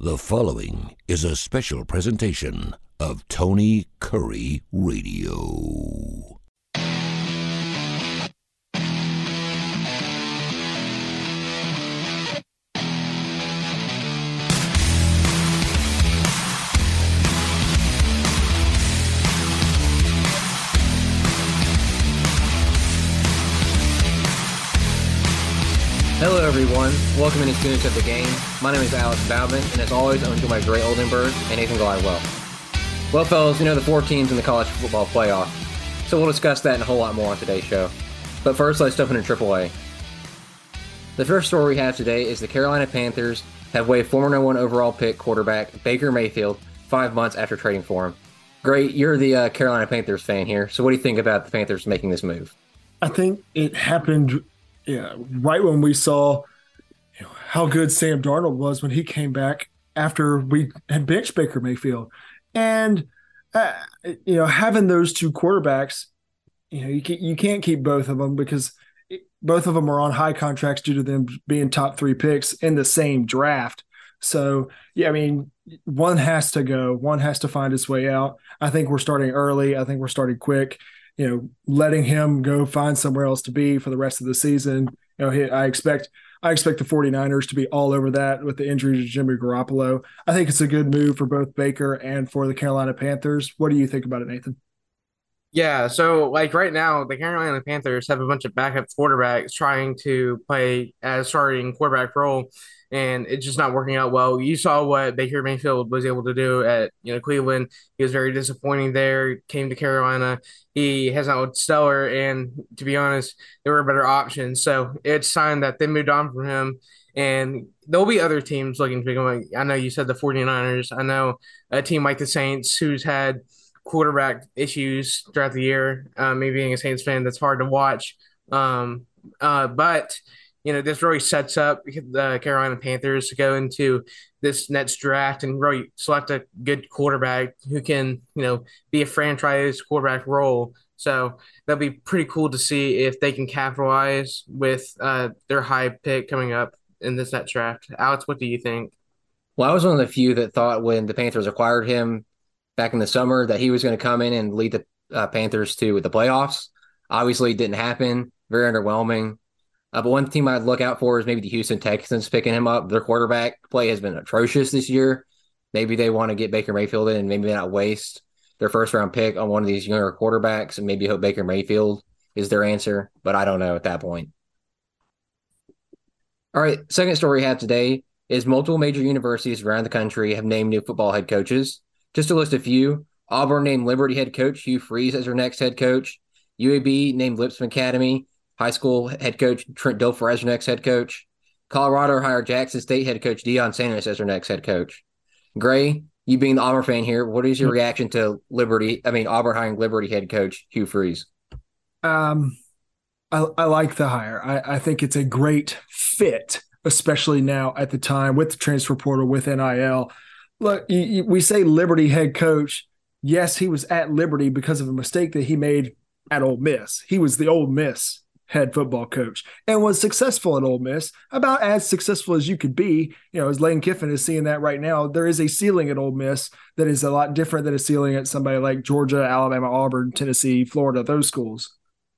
The following is a special presentation of Tony Curry Radio. Hello everyone, welcome to Students of the Game. My name is Alex Bowman, and as always, I'm joined by Gray Oldenburg and Nathan Glidewell. Well, fellas, you know the 4 teams in the college football playoff, so we'll discuss that and a whole lot more on today's show. But first, let's jump into AAA. The first story we have today is the Carolina Panthers have waived former number 1 overall pick quarterback Baker Mayfield 5 months after trading for him. Gray, you're the Carolina Panthers fan here, so what do you think about the Panthers making this move? I think it happened right when we saw how good Sam Darnold was when he came back after we had benched Baker Mayfield. And, having those two quarterbacks, you can't keep both of them because both of them are on high contracts due to them being top 3 picks in the same draft. So, one has to go. One has to find its way out. I think we're starting early. I think we're starting quick. Letting him go find somewhere else to be for the rest of the season. I expect the 49ers to be all over that with the injury to Jimmy Garoppolo. I think it's a good move for both Baker and for the Carolina Panthers. What do you think about it, Nathan? Yeah, so right now, the Carolina Panthers have a bunch of backup quarterbacks trying to play as starting quarterback role, and it's just not working out well. You saw what Baker Mayfield was able to do at Cleveland. He was very disappointing there. Came to Carolina, he has not looked stellar, and to be honest, there were better options. So it's time that they moved on from him. And there'll be other teams looking to become. I know you said the 49ers. I know a team like the Saints who's had quarterback issues throughout the year. Me being a Saints fan, that's hard to watch. But this really sets up the Carolina Panthers to go into this next draft and really select a good quarterback who can, be a franchise quarterback role. So that'll be pretty cool to see if they can capitalize with their high pick coming up in this next draft. Alex, what do you think? Well, I was one of the few that thought when the Panthers acquired him back in the summer that he was going to come in and lead the Panthers to the playoffs. Obviously, it didn't happen. Very underwhelming. But one team I'd look out for is maybe the Houston Texans picking him up. Their quarterback play has been atrocious this year. Maybe they want to get Baker Mayfield in and maybe not waste their first-round pick on one of these younger quarterbacks and maybe hope Baker Mayfield is their answer. But I don't know at that point. All right, second story we have today is multiple major universities around the country have named new football head coaches. Just to list a few, Auburn named Liberty head coach Hugh Freeze as their next head coach. UAB named Lipscomb Academy high school head coach Trent Dilfer as their next head coach. Colorado hired Jackson State head coach Deion Sanders as their next head coach. Gray, you being the Auburn fan here, what is your reaction to Auburn hiring Liberty head coach Hugh Freeze? I like the hire. I think it's a great fit, especially now at the time with the transfer portal, with NIL. Look, we say Liberty head coach. Yes, he was at Liberty because of a mistake that he made at Ole Miss. He was the Ole Miss head football coach and was successful at Ole Miss, about as successful as you could be. As Lane Kiffin is seeing that right now, there is a ceiling at Ole Miss that is a lot different than a ceiling at somebody like Georgia, Alabama, Auburn, Tennessee, Florida, those schools.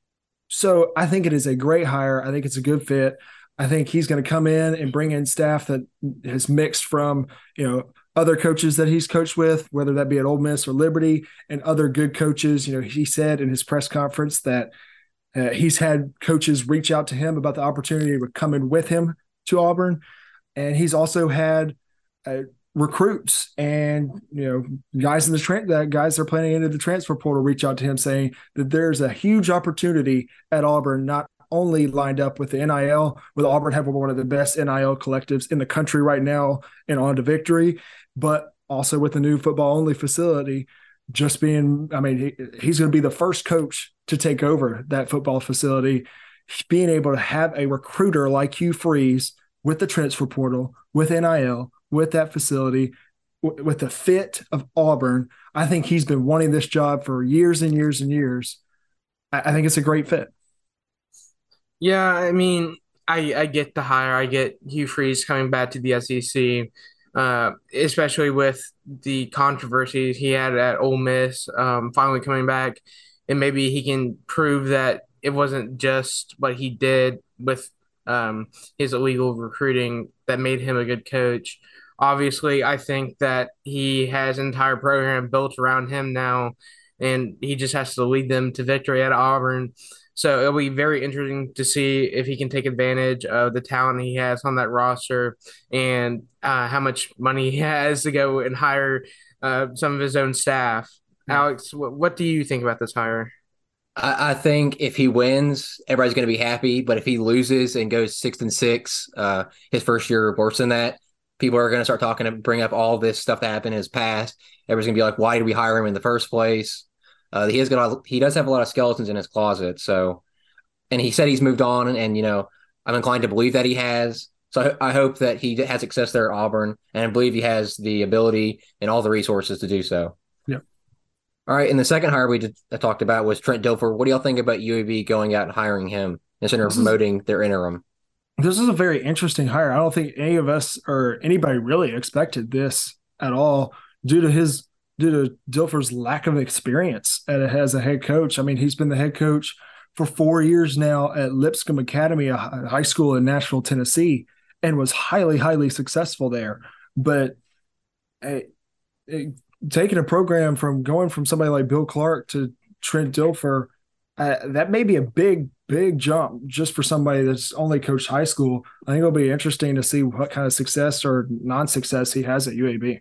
So I think it is a great hire. I think it's a good fit. I think he's going to come in and bring in staff that has mixed from, other coaches that he's coached with, whether that be at Ole Miss or Liberty, and other good coaches. He said in his press conference that he's had coaches reach out to him about the opportunity of coming with him to Auburn. And he's also had recruits and, guys guys that are planning into the transfer portal reach out to him saying that there's a huge opportunity at Auburn, not only lined up with the NIL, with Auburn having one of the best NIL collectives in the country right now and on to victory, but also with the new football-only facility just being – he's going to be the first coach to take over that football facility. Being able to have a recruiter like Hugh Freeze with the transfer portal, with NIL, with that facility, with the fit of Auburn, I think he's been wanting this job for years and years and years. I think it's a great fit. Yeah, I get the hire. I get Hugh Freeze coming back to the SEC. especially with the controversies he had at Ole Miss, finally coming back, and maybe he can prove that it wasn't just what he did with his illegal recruiting that made him a good coach. Obviously, I think that he has an entire program built around him now, and he just has to lead them to victory at Auburn. So it'll be very interesting to see if he can take advantage of the talent he has on that roster and how much money he has to go and hire some of his own staff. Yeah. Alex, what do you think about this hire? I think if he wins, everybody's going to be happy. But if he loses and goes 6-6, his first year worse than that, people are going to start talking and bring up all this stuff that happened in his past. Everybody's going to be like, "Why did we hire him in the first place?" He does have a lot of skeletons in his closet. So, and he said he's moved on, and I'm inclined to believe that he has. So I hope that he has success there at Auburn, and I believe he has the ability and all the resources to do so. Yeah. All right, and the second hire I talked about was Trent Dilfer. What do y'all think about UAB going out and hiring him instead of promoting their interim? This is a very interesting hire. I don't think any of us or anybody really expected this at all due to Dilfer's lack of experience as a head coach. I mean, he's been the head coach for 4 years now at Lipscomb Academy, a high school in Nashville, Tennessee, and was highly, highly successful there. But taking a program from going from somebody like Bill Clark to Trent Dilfer, that may be a big, big jump just for somebody that's only coached high school. I think it'll be interesting to see what kind of success or non-success he has at UAB.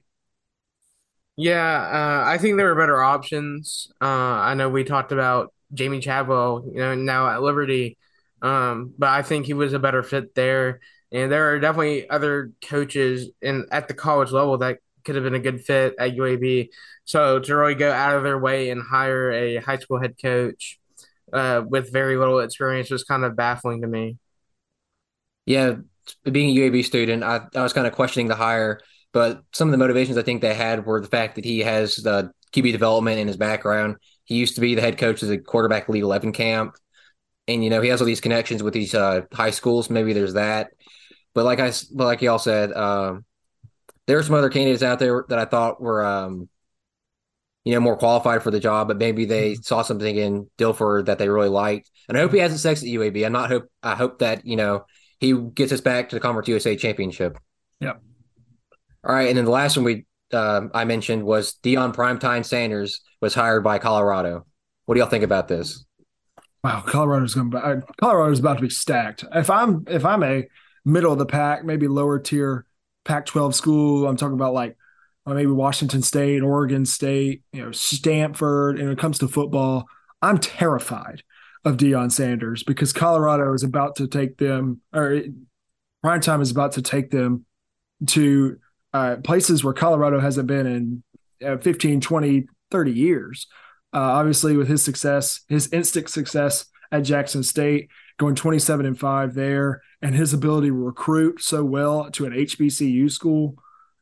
Yeah, I think there are better options. I know we talked about Jamie Chadwell, now at Liberty, but I think he was a better fit there. And there are definitely other coaches at the college level that could have been a good fit at UAB. So to really go out of their way and hire a high school head coach with very little experience was kind of baffling to me. Yeah, being a UAB student, I was kind of questioning the hire, but some of the motivations I think they had were the fact that he has the QB development in his background. He used to be the head coach of the quarterback Elite 11 camp, and he has all these connections with these high schools. Maybe there's that, but like y'all said, there are some other candidates out there that I thought were more qualified for the job, but maybe they saw something in Dilfer that they really liked. And I hope he has success at UAB. I hope that, he gets us back to the Conference USA championship. Yeah. All right. And then the last one I mentioned was Deion Primetime Sanders was hired by Colorado. What do y'all think about this? Wow. Colorado's about to be stacked. If I'm a middle of the pack, maybe lower tier Pac-12 school, I'm talking about like maybe Washington State, Oregon State, Stanford. And when it comes to football, I'm terrified of Deion Sanders because Colorado is about to take them, or Primetime is about to take them to places where Colorado hasn't been in 15, 20, 30 years. Obviously, with his success, his instant success at Jackson State, going 27-5 there, and his ability to recruit so well to an HBCU school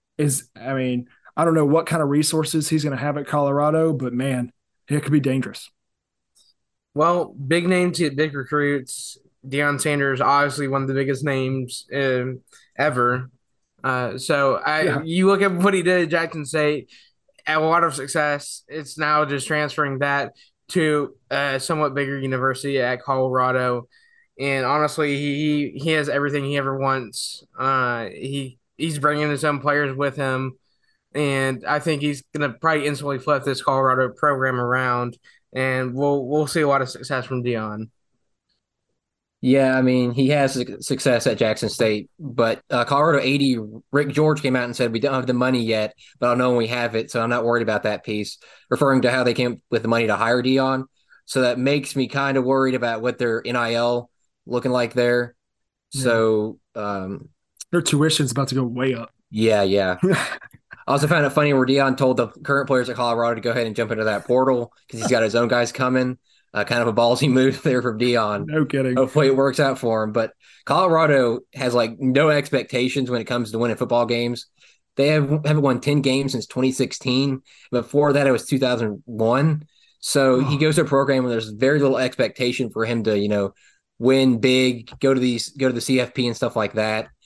I don't know what kind of resources he's going to have at Colorado, but man, it could be dangerous. Well, big names get big recruits. Deion Sanders, obviously one of the biggest names ever. You look at what he did at Jackson State, had a lot of success. It's now just transferring that to a somewhat bigger university at Colorado. And honestly, he has everything he ever wants. He's bringing his own players with him. And I think he's going to probably instantly flip this Colorado program around. And we'll see a lot of success from Deion. Yeah, I mean, he has success at Jackson State, but Colorado 80, Rick George came out and said, we don't have the money yet, but I'll know when we have it, so I'm not worried about that piece, referring to how they came with the money to hire Deion. So that makes me kind of worried about what their NIL looking like there. Yeah. So their tuition's about to go way up. Yeah. I also found it funny where Deion told the current players at Colorado to go ahead and jump into that portal because he's got his own guys coming. Kind of a ballsy move there from Deion. No kidding. Hopefully it works out for him. But Colorado has no expectations when it comes to winning football games. They haven't won 10 games since 2016. Before that, it was 2001. So he goes to a program where there's very little expectation for him to, win big, go to the CFP and stuff like that.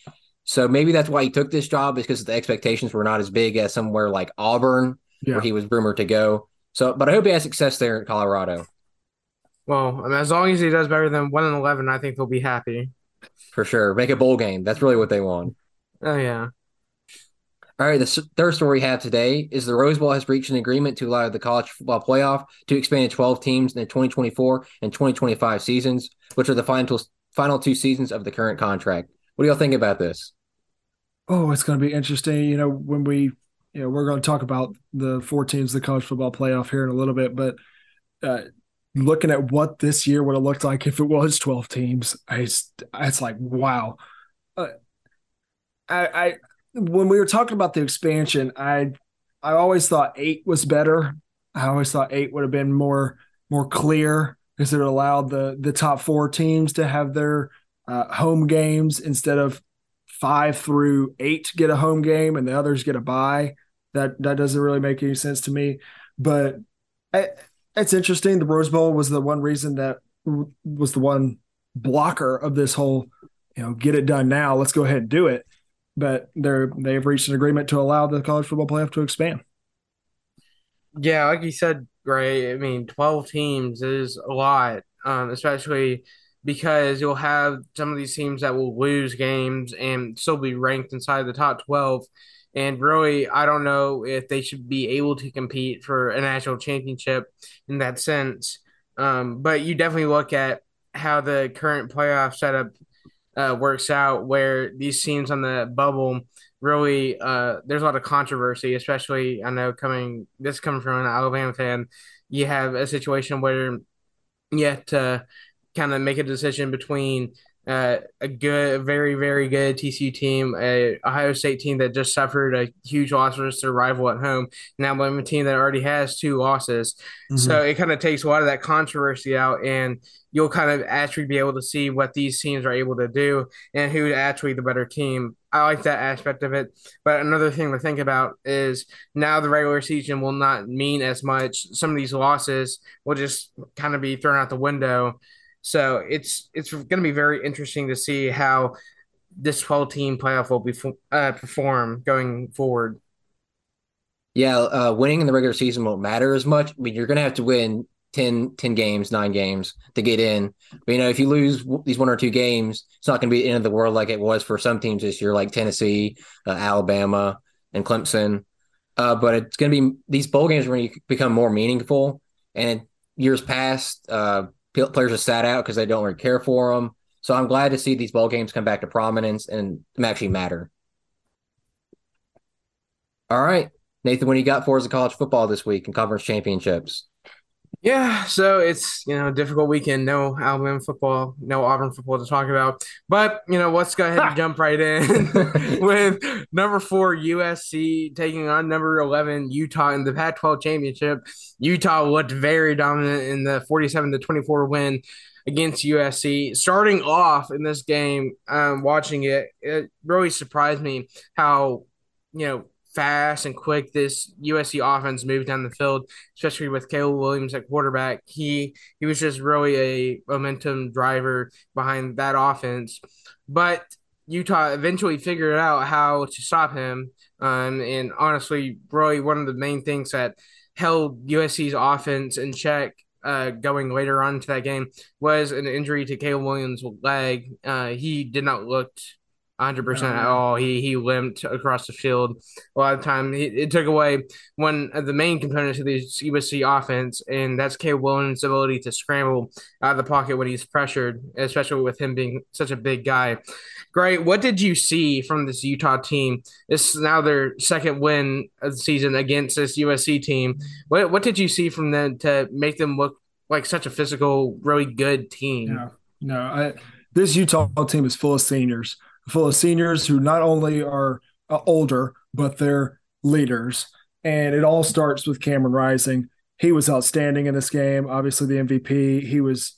So maybe that's why he took this job, is because the expectations were not as big as somewhere like Auburn, where Yeah. he was rumored to go. So, but I hope he has success there in Colorado Well, I mean, as long as he does better than 1-11, I think they'll be happy. for sure. Make a bowl game. That's really what they want. Oh yeah. All right, the third story we have today is the Rose Bowl has reached an agreement to allow the college football playoff to expand to 12 teams in the 2024 and 2025 seasons, which are the final two seasons of the current contract. What do y'all think about this? Oh, it's going to be interesting. When we're going to talk about the four teams, the college football playoff here in a little bit, but uh, looking at what this year would have looked like if it was 12 teams, it's like, wow. Uh, I when we were talking about the expansion, I always thought eight was better. I always thought eight would have been more clear because it allowed the top four teams to have their home games instead of 5 through 8 get a home game and the others get a bye. That doesn't really make any sense to me. But it's interesting. The Rose Bowl was the one reason that was the one blocker of this whole, get it done now. Let's go ahead and do it. But they've reached an agreement to allow the college football playoff to expand. Yeah, like you said, Gray, I mean, 12 teams is a lot, especially because you'll have some of these teams that will lose games and still be ranked inside the top 12. And really, I don't know if they should be able to compete for a national championship in that sense. But you definitely look at how the current playoff setup works out, where these teams on the bubble really there's a lot of controversy, especially I know coming from an Alabama fan, you have a situation where you have to kind of make a decision between a very, very good TCU team, a Ohio State team that just suffered a huge loss versus their rival at home, now I'm a team that already has two losses. So it kind of takes a lot of that controversy out, and you'll kind of actually be able to see what these teams are able to do and who's actually the better team. I like that aspect of it. But another thing to think about is now the regular season will not mean as much. Some of these losses will just kind of be thrown out the window. So it's going to be very interesting to see how this 12-team playoff will perform going forward. Yeah, winning in the regular season won't matter as much. I mean, you're going to have to win 10 games, 9 games to get in. But, if you lose these one or two games, it's not going to be the end of the world like it was for some teams this year, like Tennessee, Alabama, and Clemson. But it's going to be these bowl games are going to become more meaningful. And in years past, players have sat out because they don't really care for them. So I'm glad to see these bowl games come back to prominence and actually matter. All right, Nathan, what do you got for us in college football this week in conference championships? Yeah, so it's a difficult weekend. No Alabama football, no Auburn football to talk about. But let's go ahead and jump right in with number 4 USC taking on number 11 Utah in the Pac-12 championship. Utah looked very dominant in the 47-24 win against USC. Starting off in this game, watching it, it really surprised me how fast and quick this USC offense moved down the field, especially with Caleb Williams at quarterback. He was just really a momentum driver behind that offense. But Utah eventually figured out how to stop him. And honestly, really one of the main things that held USC's offense in check going later on into that game was an injury to Caleb Williams' leg. He did not look 100% at all. He limped across the field a lot of time. It took away one of the main components of the USC offense, and that's Caleb Williams' ability to scramble out of the pocket when he's pressured, especially with him being such a big guy. Great. What did you see from this Utah team? This is now their second win of the season against this USC team. What did you see from them to make them look like such a physical, really good team? This Utah team is full of seniors who not only are older, but they're leaders. And it all starts with Cameron Rising. He was outstanding in this game, obviously the MVP.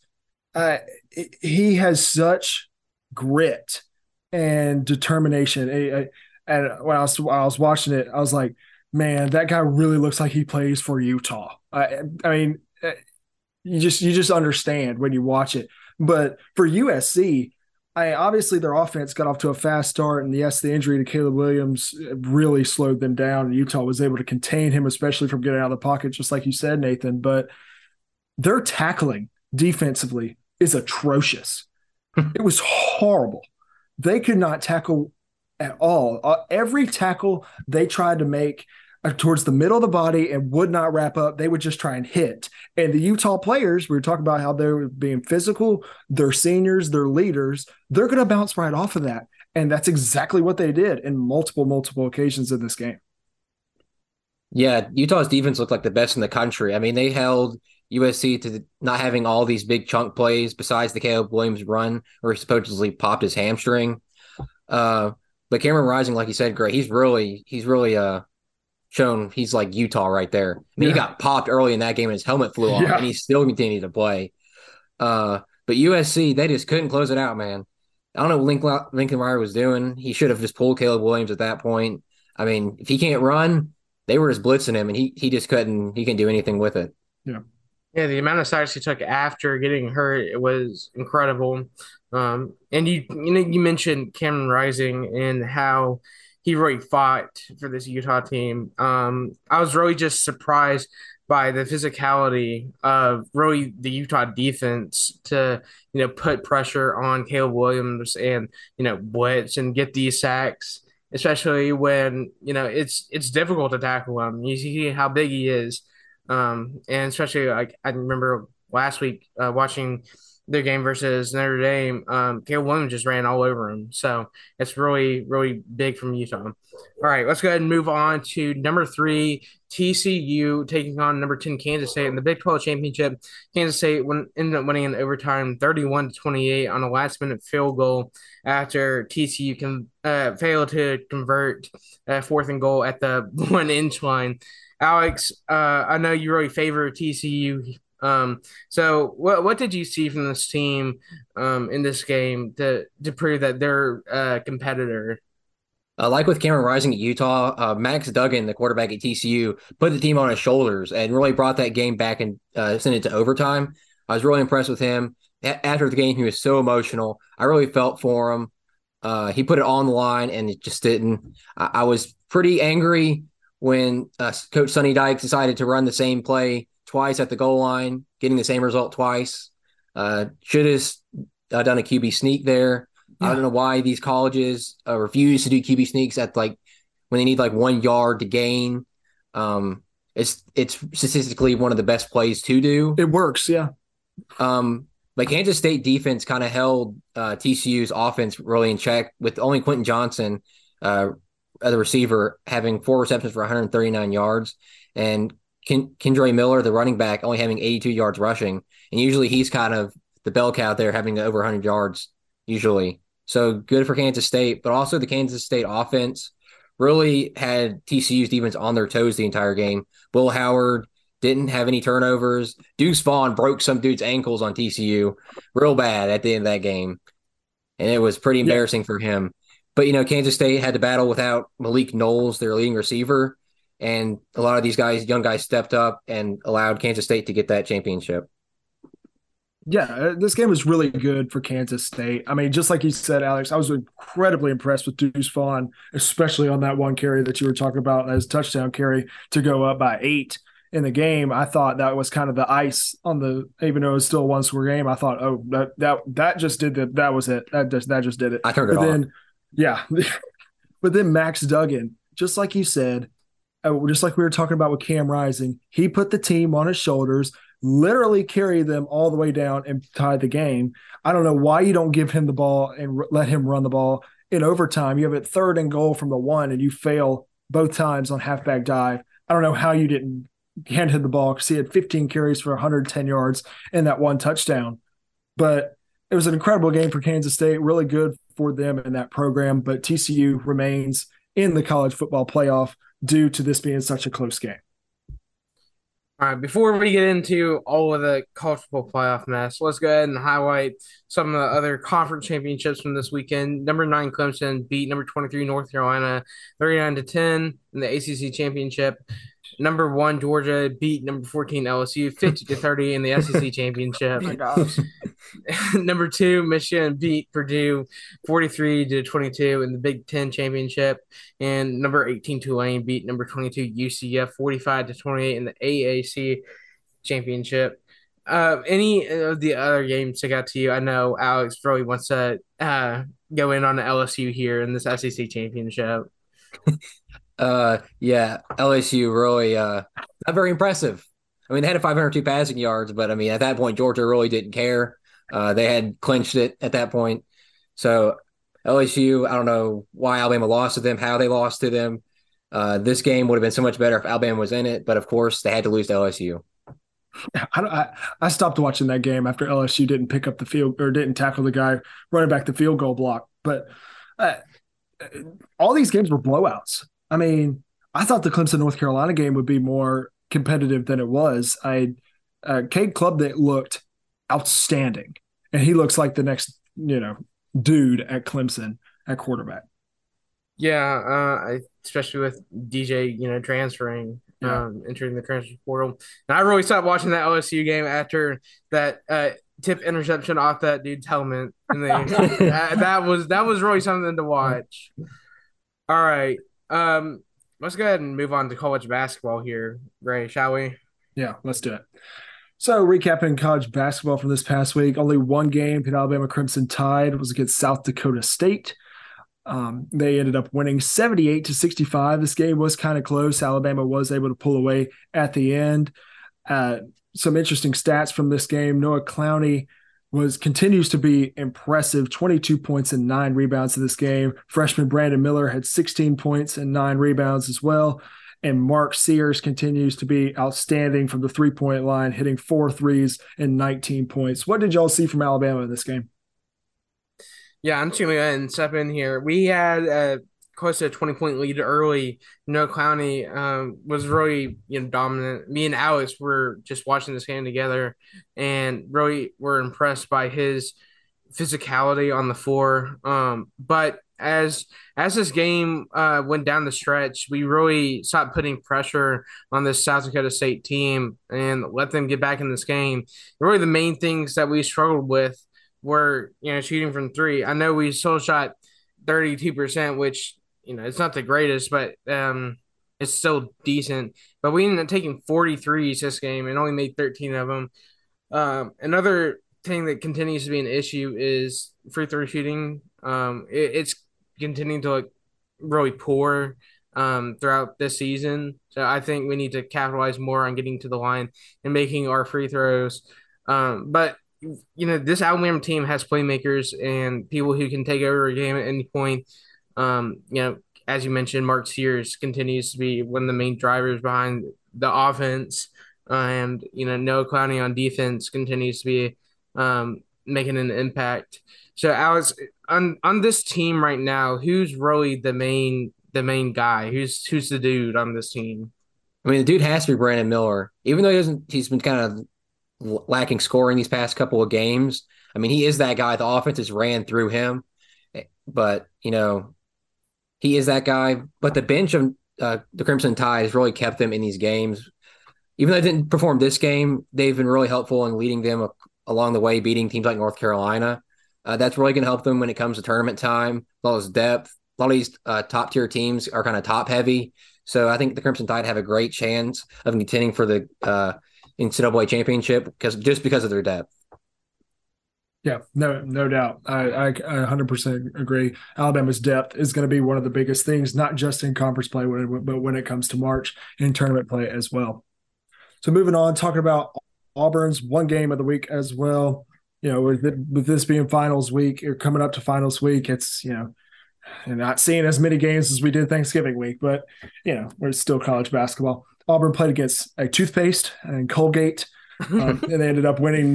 He has such grit and determination. And when I was watching it, I was like, man, that guy really looks like he plays for Utah. I mean, you just understand when you watch it. But for USC, Obviously their offense got off to a fast start, and yes, the injury to Caleb Williams really slowed them down. And Utah was able to contain him, especially from getting out of the pocket, just like you said, Nathan. But their tackling defensively is atrocious. It was horrible. They could not tackle at all. Every tackle they tried to make towards the middle of the body and would not wrap up, they would just try and hit. And the Utah players, we were talking about how they were being physical, they're seniors, they're leaders, they're going to bounce right off of that. And that's exactly what they did in multiple occasions in this game. Yeah, Utah's defense looked like the best in the country. I mean, they held USC to not having all these big chunk plays besides the Caleb Williams run where he supposedly popped his hamstring. But Cameron Rising, like you said, great. He's really shown he's like Utah right there. I mean, he got popped early in that game and his helmet flew off, and he still continued to play. But USC, they just couldn't close it out, man. I don't know what Lincoln Riley was doing. He should have just pulled Caleb Williams at that point. I mean, if he can't run, they were just blitzing him, and he just couldn't do anything with it. Yeah. Yeah, the amount of sacks he took after getting hurt, it was incredible. And you mentioned Cameron Rising and how he really fought for this Utah team. I was really just surprised by the physicality of really the Utah defense to, put pressure on Caleb Williams and, blitz and get these sacks, especially when, it's difficult to tackle him. You see how big he is. And especially like I remember last week watching their game versus Notre Dame, Caleb Williams just ran all over him. So it's really, really big from Utah. All right, let's go ahead and move on to number 3, TCU taking on number 10, Kansas State in the Big 12 championship. Kansas State ended up winning in overtime 31-28 on a last-minute field goal after TCU failed to convert 4th and goal at the 1-inch line. Alex, I know you really favor TCU. So what did you see from this team in this game to prove that they're a competitor? Like with Cameron Rising at Utah, Max Duggan, the quarterback at TCU, put the team on his shoulders and really brought that game back and sent it to overtime. I was really impressed with him. After the game, he was so emotional. I really felt for him. He put it on the line, and it just didn't. I was pretty angry when Coach Sonny Dykes decided to run the same play twice at the goal line, getting the same result twice. Should have done a QB sneak there. Yeah. I don't know why these colleges refuse to do QB sneaks at when they need 1 yard to gain. It's statistically one of the best plays to do. It works, yeah. Kansas State defense kind of held TCU's offense really in check with only Quentin Johnson, the receiver, having 4 receptions for 139 yards, and Kendre Miller, the running back, only having 82 yards rushing. And usually he's kind of the bell cow there, having over 100 yards usually. So good for Kansas State, but also the Kansas State offense really had TCU's defense on their toes the entire game. Will Howard didn't have any turnovers. Deuce Vaughn broke some dude's ankles on TCU real bad at the end of that game, and it was pretty embarrassing for him. But, Kansas State had to battle without Malik Knowles, their leading receiver, and a lot of these young guys stepped up and allowed Kansas State to get that championship. Yeah, this game was really good for Kansas State. I mean, just like you said, Alex, I was incredibly impressed with Deuce Vaughn, especially on that one carry that you were talking about as touchdown carry to go up by 8 in the game. I thought that was kind of the ice on even though it was still a one-score game. I thought, oh, that just did that. That was it. That just did it. I turned it on. Yeah. But then Max Duggan, just like you said, just like we were talking about with Cam Rising, he put the team on his shoulders, literally carried them all the way down and tied the game. I don't know why you don't give him the ball and let him run the ball in overtime. You have it 3rd and goal from the 1 and you fail both times on halfback dive. I don't know how you didn't hand him the ball because he had 15 carries for 110 yards and that 1 touchdown. But it was an incredible game for Kansas State, really good for them in that program. But TCU remains in the college football playoff due to this being such a close game. All right, before we get into all of the college football playoff mess, let's go ahead and highlight some of the other conference championships from this weekend. Number 9 Clemson beat number 23 North Carolina 39-10 in the ACC championship. Number 1 Georgia beat number 14 LSU 50-30 in the SEC championship. Oh my gosh. Number 2, Michigan beat Purdue 43-22 in the Big Ten championship, and number 18 Tulane beat number 22 UCF 45-28 in the AAC championship. Any of the other games stick out to you? I know Alex really wants to go in on the LSU here in this SEC championship. Yeah, LSU really not very impressive. I mean, they had 502 passing yards, but I mean, at that point, Georgia really didn't care. They had clinched it at that point. So LSU, I don't know why Alabama lost to them, how they lost to them. This game would have been so much better if Alabama was in it, but of course, they had to lose to LSU. I stopped watching that game after LSU didn't pick up the field or didn't tackle the guy running back the field goal block. But all these games were blowouts. I mean, I thought the Clemson North Carolina game would be more competitive than it was. Cade Klubnik looked outstanding, and he looks like the next dude at Clemson at quarterback. Yeah, especially with DJ, transferring, entering the transfer portal. And I really stopped watching that LSU game after that tip interception off that dude's helmet, and that was really something to watch. All right, let's go ahead and move on to college basketball here, Ray, shall we? Yeah, let's do it. So recapping college basketball from this past week, only one game that Alabama Crimson Tide was against South Dakota State. They ended up winning 78-65. This game was kind of close. Alabama was able to pull away at the end. Some interesting stats from this game. Noah Clowney continues to be impressive, 22 points and 9 rebounds in this game. Freshman Brandon Miller had 16 points and 9 rebounds as well. And Mark Sears continues to be outstanding from the three-point line, hitting 4 threes and 19 points. What did y'all see from Alabama in this game? Yeah, I'm just going to go ahead and step in here. We had close to a 20-point lead early. Noah Clowney was really dominant. Me and Alex were just watching this game together and really were impressed by his physicality on the floor. But as this game went down the stretch, we really stopped putting pressure on this South Dakota State team and let them get back in this game. Really, the main things that we struggled with were shooting from three. I know we still shot 32%, which it's not the greatest, but it's still decent. But we ended up taking 43s this game and only made 13 of them. Another thing that continues to be an issue is free throw shooting. It's continuing to look really poor throughout this season. So I think we need to capitalize more on getting to the line and making our free throws. But this Alabama team has playmakers and people who can take over a game at any point. As you mentioned, Mark Sears continues to be one of the main drivers behind the offense. And, Noah Clowney on defense continues to be making an impact. So, Alex, on this team right now, who's really the main guy? Who's the dude on this team? I mean, the dude has to be Brandon Miller. Even though he's been kind of lacking scoring these past couple of games. I mean, he is that guy. The offense has ran through him, but he is that guy. But the bench of the Crimson Tide has really kept them in these games. Even though they didn't perform this game, they've been really helpful in leading them along the way, beating teams like North Carolina. That's really going to help them when it comes to tournament time. A lot of depth. A lot of these top tier teams are kind of top heavy. So I think the Crimson Tide have a great chance of contending for the NCAA championship because of their depth. Yeah, no doubt. I 100% agree. Alabama's depth is going to be one of the biggest things, not just in conference play, but when it comes to March in tournament play as well. So moving on, talking about Auburn's one game of the week as well. With this being finals week or coming up to finals week, it's and not seeing as many games as we did Thanksgiving week, but we're still college basketball. Auburn played against a toothpaste and Colgate, and they ended up winning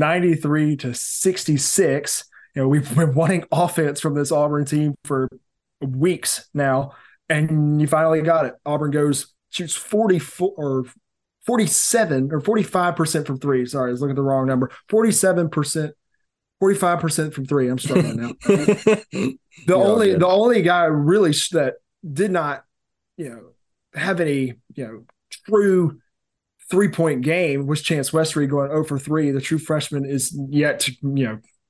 93-66. We've been wanting offense from this Auburn team for weeks now, and you finally got it. Auburn shoots 47 or 45% from three. Sorry, I was looking at the wrong number. 47%, 45% from three. I'm struggling now. The only guy really that did not, have any, true 3-point game was Chance Westry going 0 for 3. The true freshman is yet to,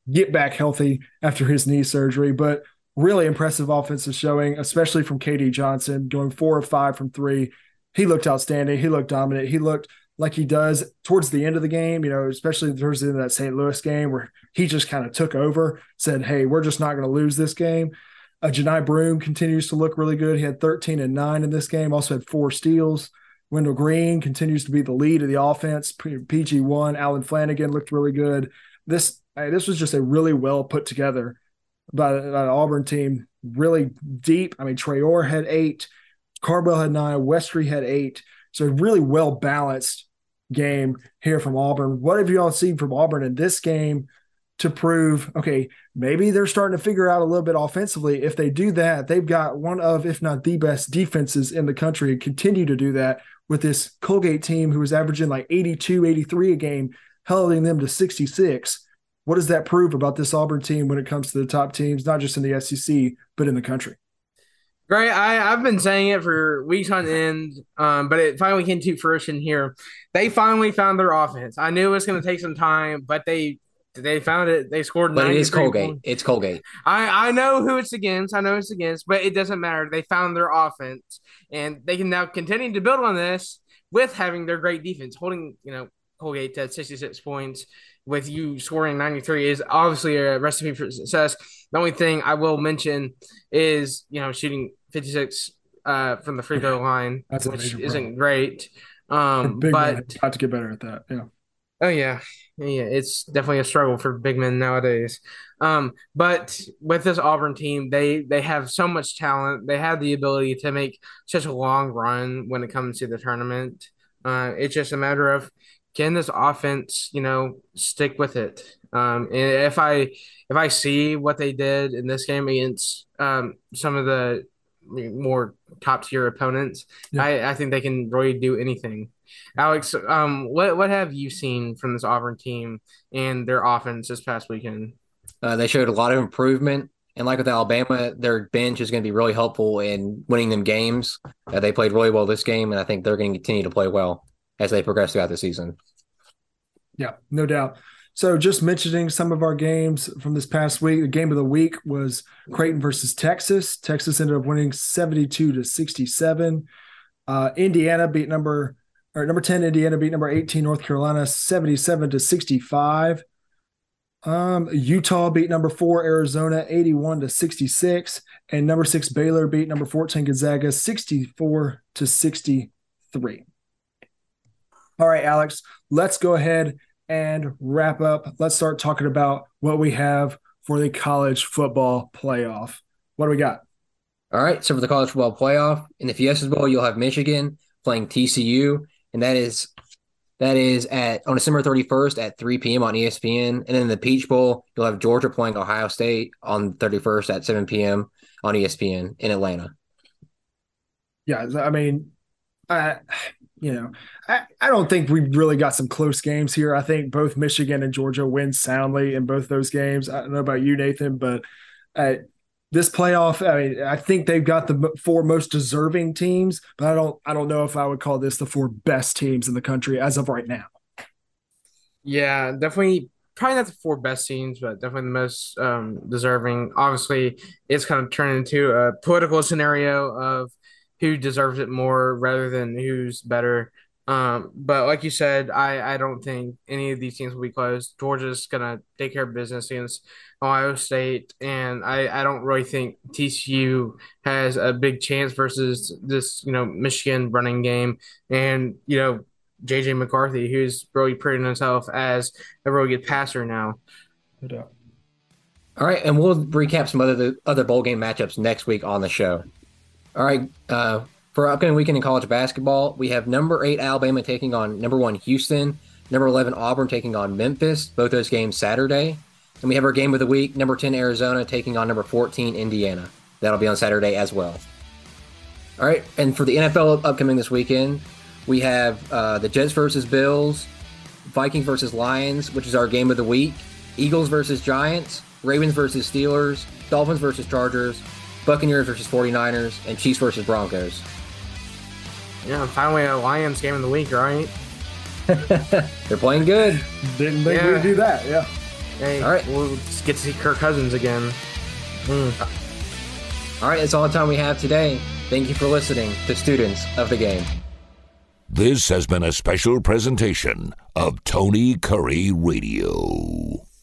get back healthy after his knee surgery. But really impressive offensive showing, especially from KD Johnson, going 4 of 5 from 3. He looked outstanding. He looked dominant. He looked like he does towards the end of the game, especially towards the end of that St. Louis game where he just kind of took over, said, hey, we're just not going to lose this game. Janai Broome continues to look really good. He had 13 and 9 in this game, also had 4 steals. Wendell Green continues to be the lead of the offense. PG1, Alan Flanagan looked really good. This was just a really well put together by an Auburn team, really deep. I mean, Traore had 8, Cardwell had 9, Westry had 8. So a really well-balanced game here from Auburn. What have you all seen from Auburn in this game to prove, okay, maybe they're starting to figure out a little bit offensively. If they do that, they've got one of, if not the best defenses in the country and continue to do that with this Colgate team who was averaging like 82, 83 a game, holding them to 66. What does that prove about this Auburn team when it comes to the top teams, not just in the SEC, but in the country? Right, I've been saying it for weeks on end, but it finally came to fruition here. They finally found their offense. I knew it was going to take some time, but they found it. They scored 93 But it is Colgate. points. It's Colgate. I know who it's against. But it doesn't matter. They found their offense, and they can now continue to build on this with having their great defense. Holding Colgate to 66 points with you scoring 93 is obviously a recipe for success. The only thing I will mention is, shooting 56 from the free throw line, which isn't great. But have to get better at that. Yeah. Oh yeah. It's definitely a struggle for big men nowadays. But with this Auburn team, they have so much talent. They have the ability to make such a long run when it comes to the tournament. It's just a matter of, can this offense, stick with it? And if I see what they did in this game against some of the more top tier opponents, yeah. I think they can really do anything. Alex, what have you seen from this Auburn team and their offense this past weekend? They showed a lot of improvement. And like with Alabama, their bench is going to be really helpful in winning them games. They played really well this game, and I think they're going to continue to play well as they progress throughout the season. Yeah, no doubt. So just mentioning some of our games from this past week, the game of the week was Creighton versus Texas. Texas ended up winning 72-67. Indiana beat number 10 Indiana beat number 18 North Carolina 77-65. Utah beat number 4 Arizona 81-66, and number 6 Baylor beat number 14 Gonzaga 64-63. All right, Alex, let's go ahead and wrap up. Let's start talking about what we have for the college football playoff. What do we got? All right, so for the college football playoff, in the Fiesta Bowl, you'll have Michigan playing TCU, and that is on December 31st at 3 p.m. on ESPN. And then in the Peach Bowl, you'll have Georgia playing Ohio State on 31st at 7 p.m. on ESPN in Atlanta. Yeah, I mean, I don't think we really got some close games here. I think both Michigan and Georgia win soundly in both those games. I don't know about you, Nathan, but this playoff, I think they've got the 4 most deserving teams, but I don't know if I would call this the 4 best teams in the country as of right now. Yeah, definitely. Probably not the 4 best teams, but definitely the most deserving. Obviously, it's kind of turned into a political scenario of who deserves it more rather than who's better. But like you said, I don't think any of these teams will be close. Georgia's going to take care of business against Ohio State, and I don't really think TCU has a big chance versus this, Michigan running game. And, J.J. McCarthy, who's really proven himself as a really good passer now. No doubt. All right, and we'll recap some other bowl game matchups next week on the show. All right, for upcoming weekend in college basketball, we have number 8 Alabama taking on number 1 Houston, number 11 Auburn taking on Memphis, both those games Saturday. And we have our game of the week, number 10 Arizona taking on number 14 Indiana. That'll be on Saturday as well. All right, and for the NFL upcoming this weekend, we have the Jets versus Bills, Vikings versus Lions, which is our game of the week, Eagles versus Giants, Ravens versus Steelers, Dolphins versus Chargers, Buccaneers versus 49ers, and Chiefs versus Broncos. Yeah, finally a Lions game of the week, right? They're playing good. Didn't think we'd do that, yeah. Hey, All right. we'll just get to see Kirk Cousins again. All right, that's all the time we have today. Thank you for listening to Students of the Game. This has been a special presentation of Tony Curry Radio.